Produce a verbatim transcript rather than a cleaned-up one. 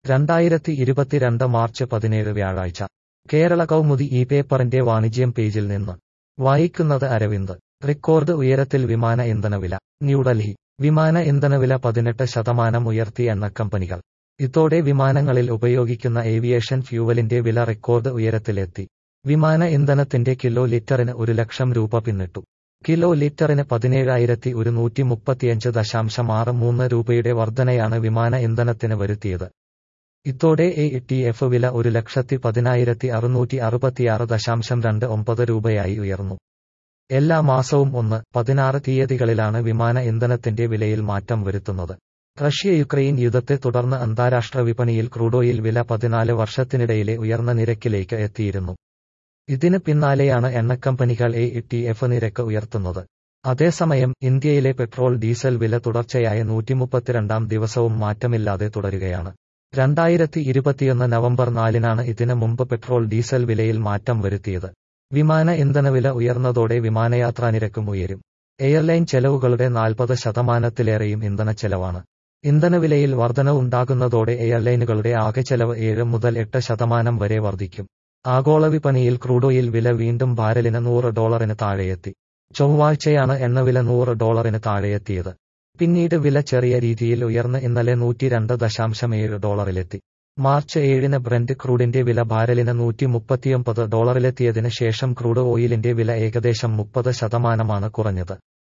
രണ്ടായിരത്തി ഇരുപത്തിരണ്ട് മാർച്ച് പതിനേഴ് വ്യാഴാഴ്ച കേരള കൗമുദി ഈ പേപ്പറിന്റെ വാണിജ്യം പേജിൽ നിന്ന് വായിക്കുന്നത് അരവിന്ദ്. റെക്കോർഡ് ഉയരത്തിൽ വിമാന ഇന്ധനവില. ന്യൂഡൽഹി. വിമാന ഇന്ധനവില പതിനെട്ട് ശതമാനം ഉയർത്തി എണ്ണക്കമ്പനികൾ. ഇതോടെ വിമാനങ്ങളിൽ ഉപയോഗിക്കുന്ന ഏവിയേഷൻ ഫ്യൂവലിന്റെ വില റെക്കോർഡ് ഉയരത്തിലെത്തി. വിമാന ഇന്ധനത്തിന്റെ കിലോ ലിറ്ററിന് ഒരു ലക്ഷം രൂപ പിന്നിട്ടു. കിലോ ലിറ്ററിന് പതിനേഴായിരത്തി ഒരുന്നൂറ്റി മുപ്പത്തിയഞ്ച് ദശാംശം ആറ് മൂന്ന് രൂപയുടെ വർധനയാണ് വിമാന ഇന്ധനത്തിന് വരുത്തിയത്. ഇതോടെ എ ടി എഫ് വില ഒരു ലക്ഷത്തി പതിനായിരത്തി അറുന്നൂറ്റി അറുപത്തിയാറ് ദശാംശം രണ്ട് ഒമ്പത് രൂപയായി ഉയർന്നു. എല്ലാ മാസവും ഒന്ന്, പതിനാറ് തീയതികളിലാണ് വിമാന ഇന്ധനത്തിന്റെ വിലയിൽ മാറ്റം വരുത്തുന്നത്. റഷ്യ യുക്രൈൻ യുദ്ധത്തെ തുടർന്ന് അന്താരാഷ്ട്ര വിപണിയിൽ ക്രൂഡോയിൽ വില പതിനാല് വർഷത്തിനിടയിലെ ഉയർന്ന നിരക്കിലേക്ക് എത്തിയിരുന്നു. ഇതിന് പിന്നാലെയാണ് എണ്ണക്കമ്പനികൾ എ ടി എഫ് നിരക്ക് ഉയർത്തുന്നത്. അതേസമയം ഇന്ത്യയിലെ പെട്രോൾ ഡീസൽ വില തുടർച്ചയായ നൂറ്റിമുപ്പത്തിരണ്ടാം ദിവസവും മാറ്റമില്ലാതെ തുടരുകയാണ്. രണ്ടായിരത്തി ഇരുപത്തിയൊന്ന് നവംബർ നാലിനാണ് ഇതിന് മുമ്പ് പെട്രോൾ ഡീസൽ വിലയിൽ മാറ്റം വരുത്തിയത്. വിമാന ഇന്ധനവില ഉയർന്നതോടെ വിമാനയാത്രാ നിരക്കും ഉയരും. എയർലൈൻ ചെലവുകളുടെ നാൽപ്പത് ശതമാനത്തിലേറെയും ഇന്ധനച്ചെലവാണ്. ഇന്ധനവിലയിൽ വർധനവുണ്ടാകുന്നതോടെ എയർലൈനുകളുടെ ആകെ ചെലവ് ഏഴ് മുതൽ എട്ട് ശതമാനം വരെ വർദ്ധിക്കും. ആഗോള വിപണിയിൽ ക്രൂഡോയിൽ വില വീണ്ടും ബാരലിന് നൂറ് ഡോളറിന് താഴെയെത്തി. ചൊവ്വാഴ്ചയാണ് എണ്ണവില നൂറ് ഡോളറിന് താഴെയെത്തിയത്. പിന്നീട് വില ചെറിയ രീതിയിൽ ഉയർന്ന് ഇന്നലെ നൂറ്റിരണ്ട് ദശാംശം ഏഴ് ഡോളറിലെത്തി. മാർച്ച് ഏഴിന് ബ്രന്റ് ക്രൂഡിന്റെ വില ബാരലിന് നൂറ്റി മുപ്പത്തിയൊമ്പത് ഡോളറിലെത്തിയതിന് ശേഷം ക്രൂഡ് ഓയിലിന്റെ വില ഏകദേശം മുപ്പത് ശതമാനമാണ് കുറഞ്ഞത്.